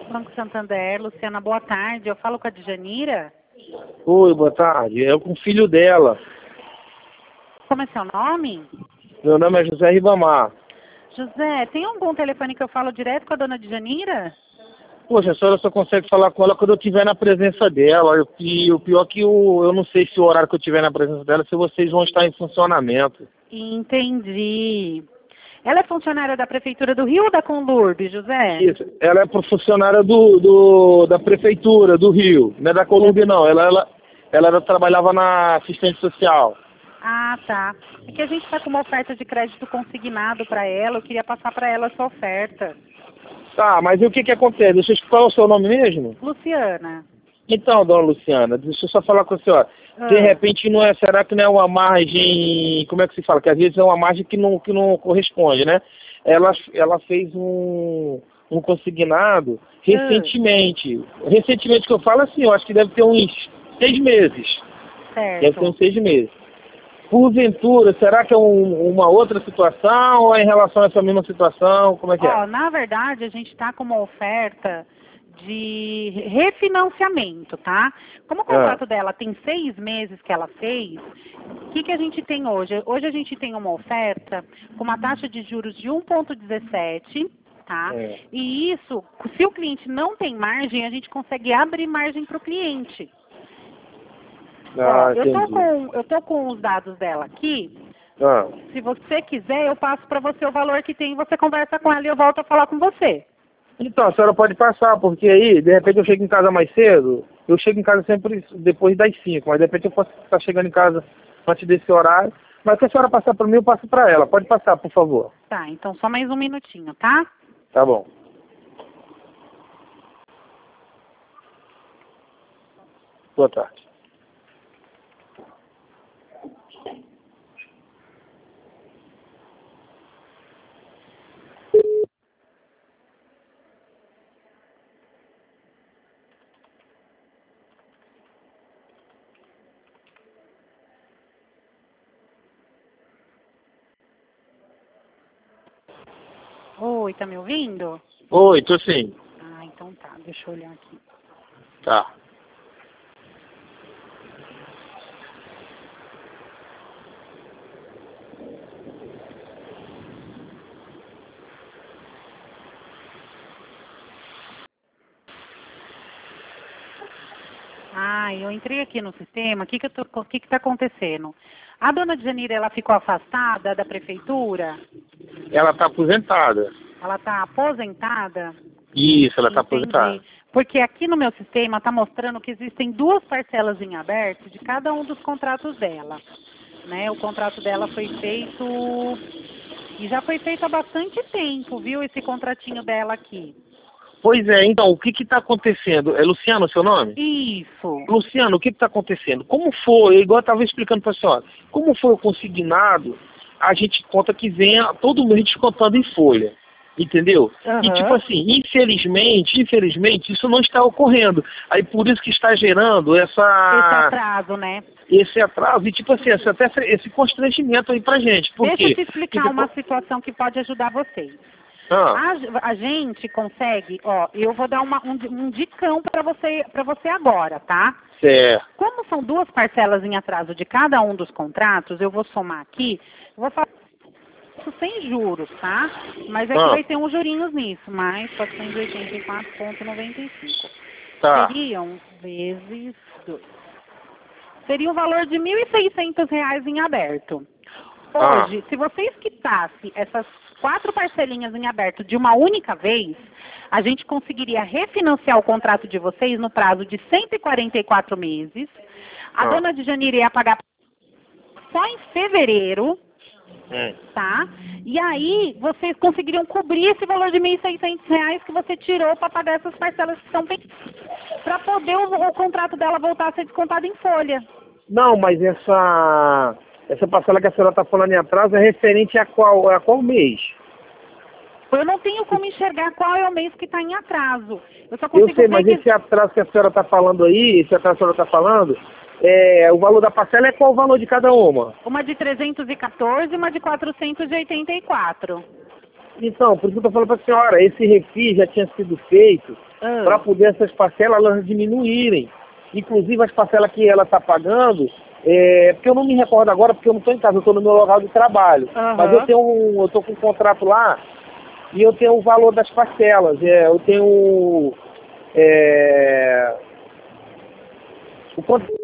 Banco Santander, Luciana, boa tarde. Eu falo com a Djanira. Oi, boa tarde. É com o filho dela. Como é seu nome? Meu nome é José Ribamar. José, tem algum telefone que eu falo direto com a dona Djanira? Poxa, a senhora só consegue falar com ela quando eu estiver na presença dela. E o pior é que eu não sei se o horário que eu estiver na presença dela, se vocês vão estar em funcionamento. Entendi. Ela é funcionária da Prefeitura do Rio ou da Conlurb, José? Isso, ela é funcionária da Prefeitura do Rio, não é da Colômbia não. Ela trabalhava na assistente social. Ah, tá. É que a gente está com uma oferta de crédito consignado para ela. Eu queria passar para ela essa oferta. Tá, mas e o que que acontece? Qual é o seu nome mesmo? Luciana. Então, dona Luciana, deixa eu só falar com a senhora. De repente, não é, será que não é uma margem, como é que se fala? Que às vezes é uma margem que não corresponde, né? Ela fez um consignado recentemente. Recentemente que eu falo assim, eu acho que deve ter uns 6 meses. Certo. Deve ter uns 6 meses. Porventura, será que é uma outra situação ou é em relação a essa mesma situação? Como é que é? Na verdade, a gente está com uma oferta de refinanciamento, tá? Como o contrato dela tem 6 meses que ela fez, o que a gente tem hoje? Hoje a gente tem uma oferta com uma taxa de juros de 1,17, tá? E isso, se o cliente não tem margem, a gente consegue abrir margem para o cliente. Eu tô com os dados dela aqui. Se você quiser, eu passo para você o valor que tem, você conversa com ela e eu volto a falar com você. Então, a senhora pode passar, porque aí, de repente, eu chego em casa mais cedo. Eu chego em casa sempre depois das 5, mas de repente eu posso estar chegando em casa antes desse horário. Mas se a senhora passar para mim, eu passo para ela. Pode passar, por favor. Tá, então só mais um minutinho, tá? Tá bom. Boa tarde. Oi, tá me ouvindo? Oi, tô sim. Ah, então tá, deixa eu olhar aqui. Tá. Eu entrei aqui no sistema, o que que tá acontecendo? A dona Djanira, ela ficou afastada da prefeitura? Ela tá aposentada. Ela tá aposentada? Isso, ela tá Entendi. aposentada. Porque aqui no meu sistema está mostrando que existem 2 parcelas em aberto de cada um dos contratos dela. Né? O contrato dela foi feito, e já foi feito há bastante tempo, viu, esse contratinho dela aqui. Pois é, então, o que está acontecendo? É Luciano o seu nome? Isso. Luciano, o que está acontecendo? Como foi, igual eu estava explicando para a senhora, como foi o consignado, a gente conta que venha todo mês descontando em folha, entendeu? E tipo assim, infelizmente, isso não está ocorrendo. Aí por isso que está gerando Esse atraso, né? Esse atraso e tipo assim, até esse constrangimento aí pra gente. Por Deixa quê? eu te explicar uma situação que pode ajudar vocês. A gente consegue, eu vou dar um dicão para você agora, tá? Certo. Como são 2 parcelas em atraso de cada um dos contratos, eu vou somar aqui, eu vou falar isso sem juros, tá? Mas é que vai ter uns jurinhos nisso, mais 484,95. Tá. Seriam vezes 2. Seria um valor de R$ 1.600 em aberto. Hoje, se vocês quitassem essas 4 parcelinhas em aberto de uma única vez, a gente conseguiria refinanciar o contrato de vocês no prazo de 144 meses. A dona Djanira ia pagar só em fevereiro, tá? E aí, vocês conseguiriam cobrir esse valor de R$ 1.600 que você tirou para pagar essas parcelas que estão pendentes, para poder o contrato dela voltar a ser descontado em folha. Não, mas essa parcela que a senhora está falando em atraso é referente a qual mês? Eu não tenho como enxergar qual é o mês que está em atraso. Eu só consigo sei, mas esse atraso que a senhora está falando aí, esse atraso que a senhora está falando, o valor da parcela é qual o valor de cada uma? Uma de 314 e uma de 484. Então, por isso que eu tô falando para a senhora, esse refis já tinha sido feito para poder essas parcelas elas diminuírem. Inclusive as parcelas que ela está pagando, porque eu não me recordo agora, porque eu não estou em casa, eu estou no meu local de trabalho. Mas eu estou com um contrato lá e eu tenho o valor das parcelas. Eu tenho o quanto